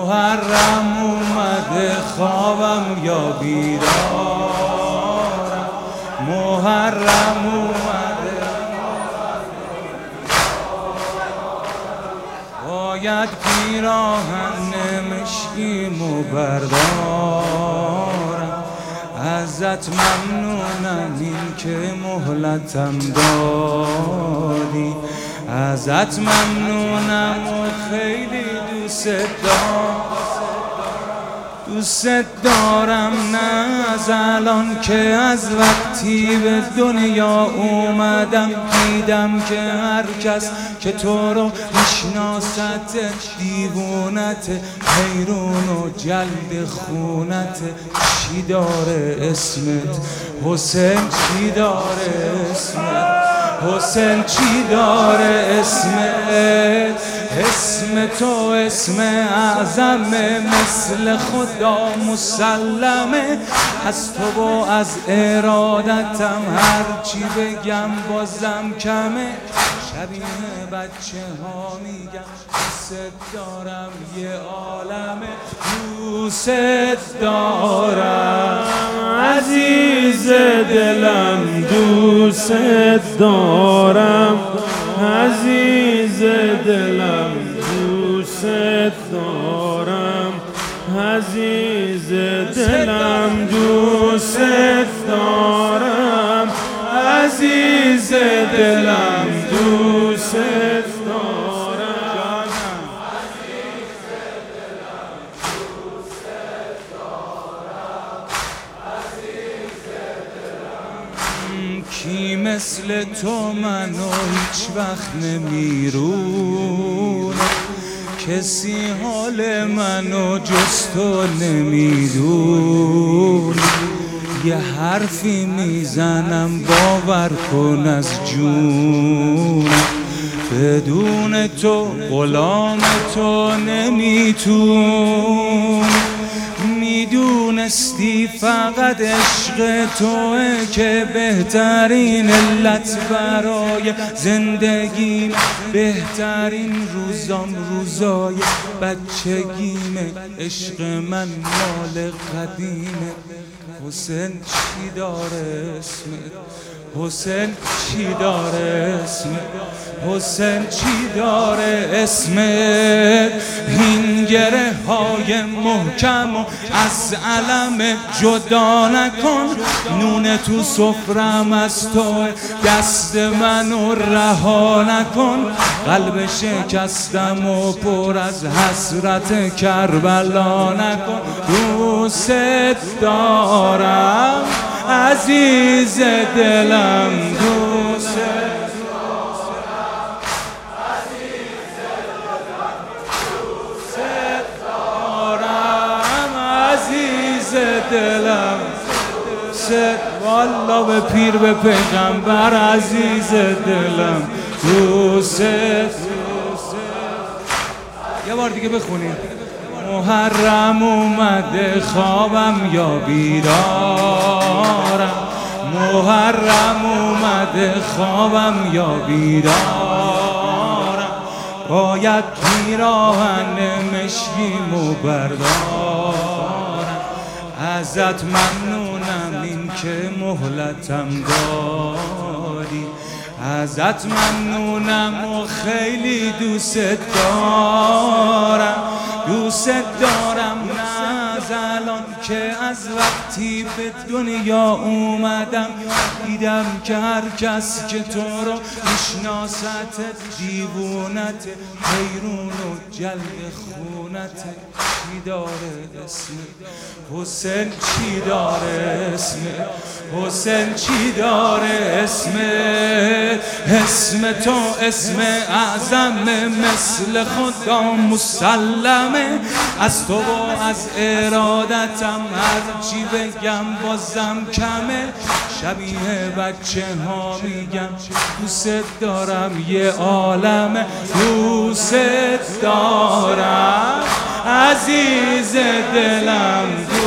محرم اومده خوابم یا بیدارم، محرم اومده باید پیراهن مشکیمو بردارم. ازت ممنونم این که مهلتم دادی، ازت ممنونم و خیلی دوست دارم. نه از الان که از وقتی به دنیا اومدم دیدم که هر کس که تو رو میشناست دیوونت، حیرون و جلد خونت. چی داره اسمت حسین، چی داره اسمت حسین، چی داره اسمت؟ اسم تو اسم اعظمه، مثل خدا مسلمه. از تو و از ارادتم هرچی بگم بازم کمه. شبیه بچه ها میگم دوست دارم یه عالمه، دوست دارم عزیز دلم، دوست دارم عزیز دلم، دوست دارم عزیز دلم، دوست دارم عزیز دلم، دوست دارم عزیز دلم، دوست دارم عزیز دلم. کی مثل تو منو هیچ وقت نمیرونه، کسی حال منو جز تو نمیدونه. یه حرفی میزنم باور کن از جونم، بدون تو غلام تو نمیتونم. میدونستی فقط عشق توه که بهترین علت برای زندگیم، بهترین روزام روزای بچگیمه. عشق من مال قدیمه. حسین چی داره اسمت حسین، چی داره اسمت حسین، چی داره اسمت؟ این گره های محکم و از علم جدا نکن. نون تو سفرم از تو، دست منو رها نکن. قلب شکستم و پر از حسرت کربلا نکن. دوست دارم عزیز دلم، دوست دارم عزیز دلم، دوست دارم عزیز دلم. والله به پیر به پیغمبر عزیز دلم، دوست. یه بار دیگه بخونیم. محرم اومده خوابم یا بیدارم، محرم اومده خوابم یا بیدارم. باید پیراهن مشکیمو بردارم. ازت ممنونم این که مهلتم دادی، ازت ممنونم و خیلی دوست دارم، دوست دارم. نه از الان که از وقتی به دنیا اومدم دیدم که هر کس که تو رو میشناست دیوونت، حیرون و جلد خونت. چی داره اسمت حسین، چی داره اسمت حسین، چی داره اسمت؟ اسم تو اسم اعظمه، مثل خدا مسلمه. از تو و از ارادتم هرچی بگم بازم کمه. شبیه بچه ها میگم دوست دارم یه عالمه، دوست دارم عزیز دلم.